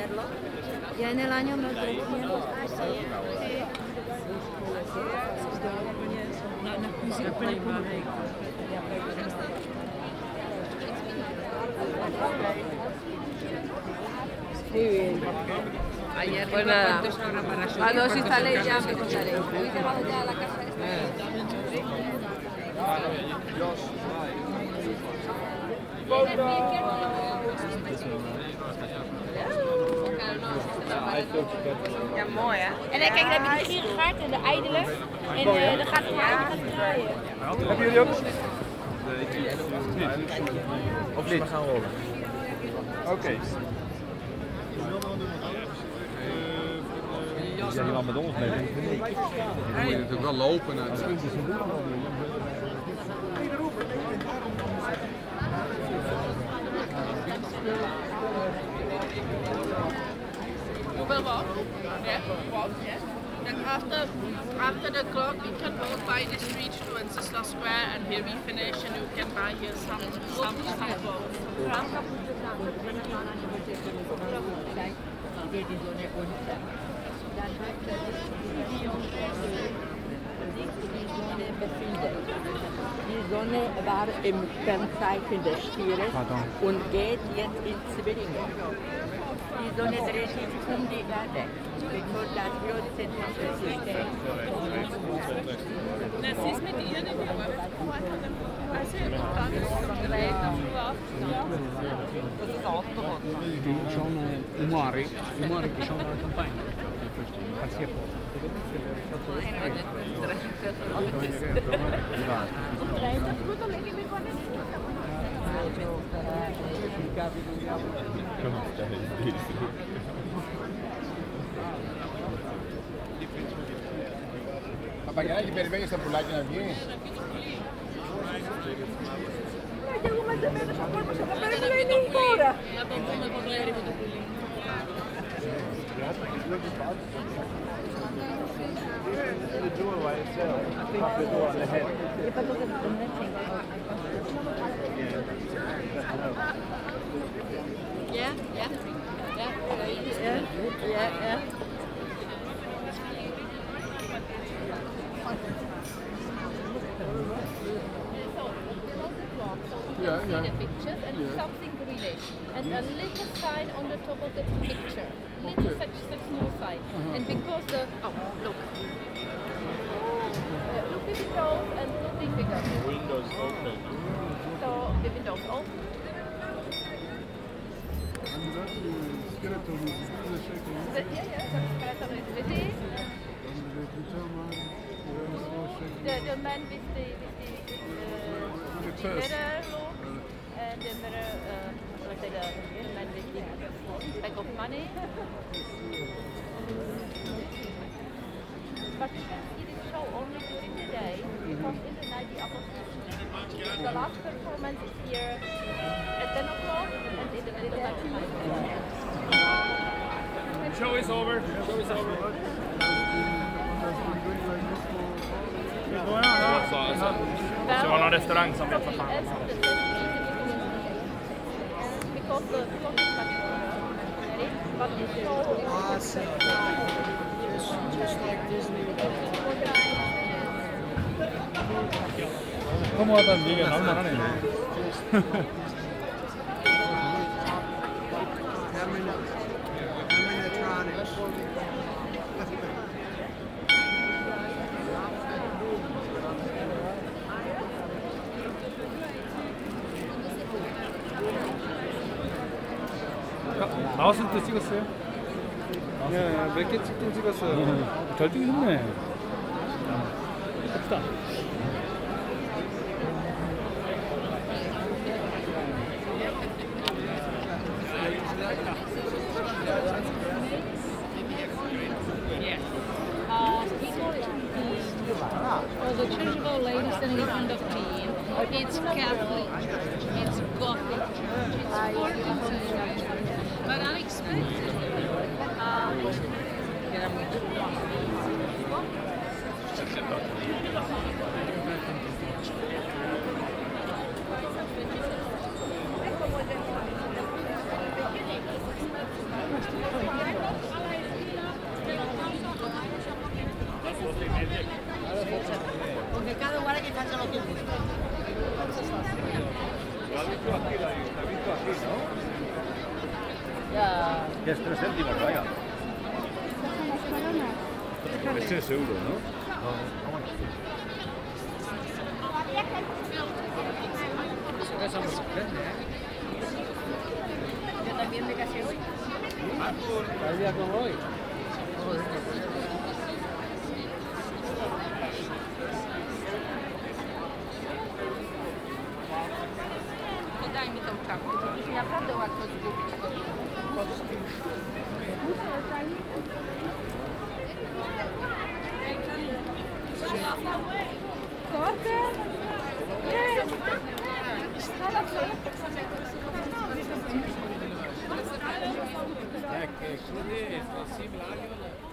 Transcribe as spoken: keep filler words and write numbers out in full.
verlo. Ya en el año mil trescientos. Muy bien. Ayer Pues nada. Cuando os instaléis ya me contaréis. ¿Habéis llegado ya a la casa esta? Ja, mooi hè? En dan kijk je met die gierengaard en de ijdelen. En uh, dan gaat het gaat draaien. Hebben jullie ook? Of niet? We gaan rollen. Oké. Okay. Die zijn hier al met ons mee. Dan moet je natuurlijk wel lopen naar de... Hoeveel wat? Yeah, what? Yes. Then after after the club, we can walk by the street to Wenceslas Square, and here we finish, and you can buy here some some some clothes. Die Sonne war im Kennzeichen des Stieres und geht jetzt in Zwillinge. Die Sonne dreht sich um die Erde. Because das Biozentrische-System. Nee, ze is met die ene die we Hij zei dat het rijden. Dat is altijd. Diciamo un mare, un mare che c'è una campagna. Pazzia Papagaioli περιμένει στα πουλάκια να βγει. Και εγώ μαζεμένος ο κόσμος εδώ πέρα μου λέει είναι η χώρα. If I look at the netting, Yeah, yeah, yeah, yeah, yeah, yeah. Yeah, see yeah. the pictures and Yeah. something greenish and a little sign on the top of the picture, little Okay. such a small sign. Uh-huh. And because the oh look, uh, look the windows and something bigger. Windows open. So the windows open. The, yeah, yeah, the skeleton is ready. The, the man with the with the, with the mirror look and the mirror, uh, let's say the, the man with the bag of money. But you can see this show only during the day because in the night the opposition. The last performance is here at ten o'clock and in the middle of the night. Show is over. Show is over. Det var någon restaurang som vet vad fan. Because the clock is much more, but the show is Awesome. Just, just like Disney. 허무하다는 얘기가 나올 만하네. Animatronics. 나왔을 때 찍었어요? 네, 몇 개 찍긴 찍었어요. 잘 찍긴 했네. 갑시다. Uh, people or the Church of Our Lady standing in front of me. It's Catholic, it's Gothic church, it's forty century, but unexpected. Uh, Jest tres céntimos, vaya. Es tres euros, ¿no? Yo también me casé hoy. ¿Tal día como hoy? To daj mi tą czapkę. Naprawdę łatwo zgubić. Ecco, quindi è possibile